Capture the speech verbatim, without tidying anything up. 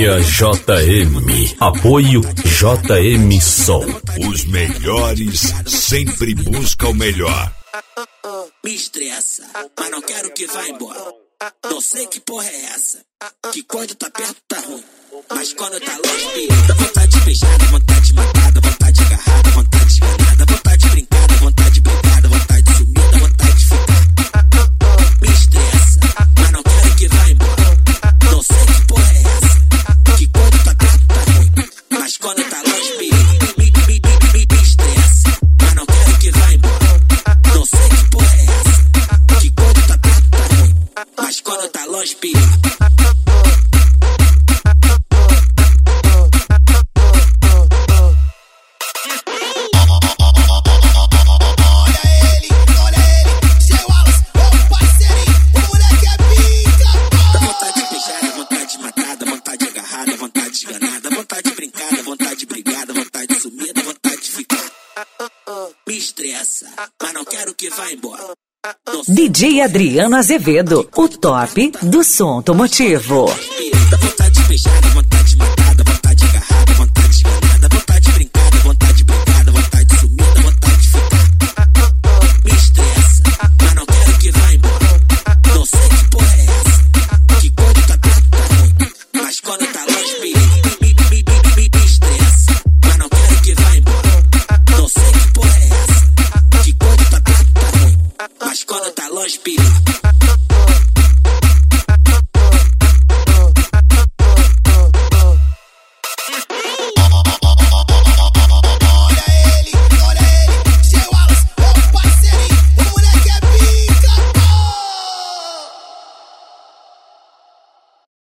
Academia J M. Apoio J M Som. Os melhores sempre buscam o melhor. Me estressa, mas não quero que vá embora. Não sei que porra é essa, que quando tá perto tá ruim, mas quando tá longe, dá vontade de beijar, dá vontade de matar, dá vontade de agarrar, dá vontade de esganar, dá vontade de brincar, dá vontade de brigar, dá vontade de sumir, dá vontade de ficar. Me estressa, mas não quero que vá embora. Não sei que porra é essa, que quando tá perto tá ruim, mas quando tá longe, me, me, me, me, me estressa, mas não quero que vá embora. Não sei que porra é essa, que quando tá perto tá ruim, mas quando tá longe, perigo. Me estressa, mas não quero que vá embora. D J Adriano Azevedo, o top do som automotivo. Dá vontade de beijar, dá vontade de matar, dá vontade de agarrar, dá vontade de esganar, dá vontade de brincar, dá vontade de brigar, dá vontade de sumir, dá vontade de ficar. Me estressa, mas não quero que vá embora. Não sei que porra é essa, que quando tá perto tá ruim, mas quando tá longe, me, me, me, me, me, me estressa, mas não quero que vá embora. Não sei que porra é essa, que quando tá perto tá ruim, mas quando tá longe, perigo.